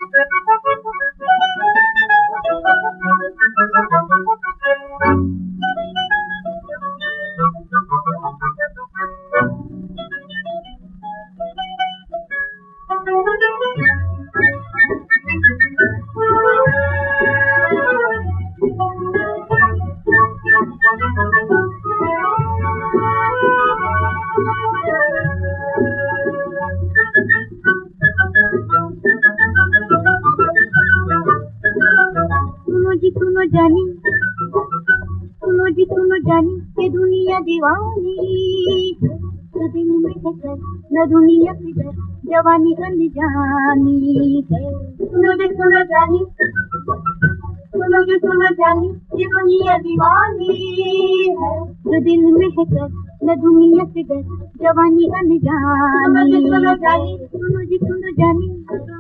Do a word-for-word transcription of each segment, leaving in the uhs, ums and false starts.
सुनो जी सुनो जानी, सुनो जी सुनो जानी, ये दुनिया दीवानी है, दिल में है कर न दुनिया से डर, जवानी अनजानी है। सुनो जी सुनो जानी, सुनो जी सुनो जानी, ये दुनिया दीवानी है, जो दिल में है कर न दुनिया से डर, जवानी अनजानी। सुनो जानी, सुनो जी सुनो जानी।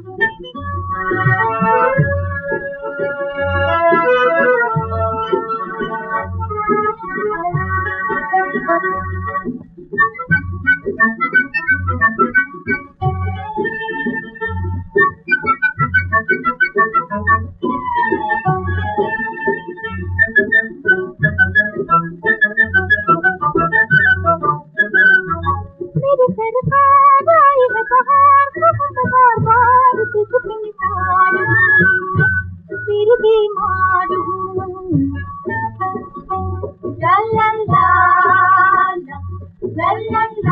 मेरे सरकार आई है बहार, बार बार तुझसे निसार, फिर बीमार हूँ। ला ला ला ला ला ला,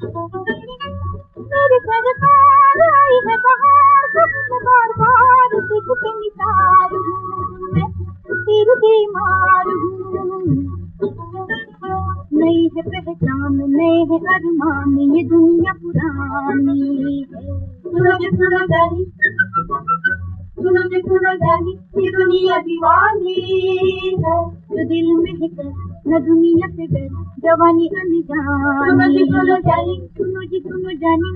मेरे सरकार आई है बहार, बार बार तुझसे निसार हूँ, फिर बीमार हूँ। नई है पहचान, नए है अरमान, ये दुनिया पुरानी है। सुनो जी सुनो जानी, सुनो जी सुनो जानी, ये दुनिया दीवानी है, जो दिल में है कर न दुनिया से डर, जवानी अनजानी। सुनो जी सुनो जानी, सुनो जी सुनो जानी।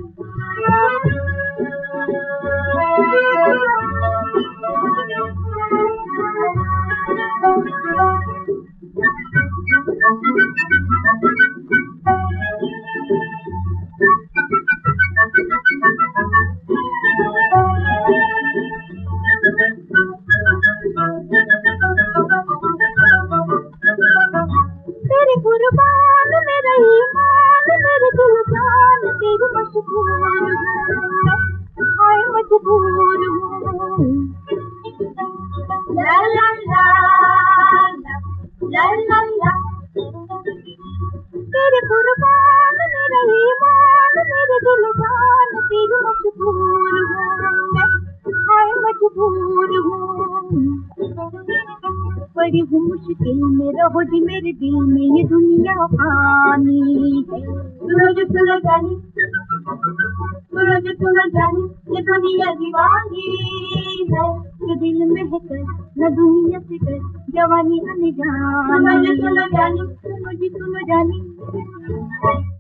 तेरे कुर्बान मेरा ईमान, मेरे दिल जान तेरी मशहूर हूँ, हाय मजबूर हूँ। ला ला ला ला ला ला, तेरे कुर्बान मेरा ईमान, मेरे दिल जान तेरी मशहूर हूँ, हाय मजबूर हूँ। पड़ी हूँ मुश्किल में, रहो जी मेरे दिल में, ये दुनिया फानी है। सुनो जी सुनो जानी, सुनो जी सुनो जानी, ये दुनिया दीवानी है, जो दिल में है कर न दुनिया से डर, जवानी अनजानी। सुनो जी सुनो जानी, सुनो जी सुनो जानी।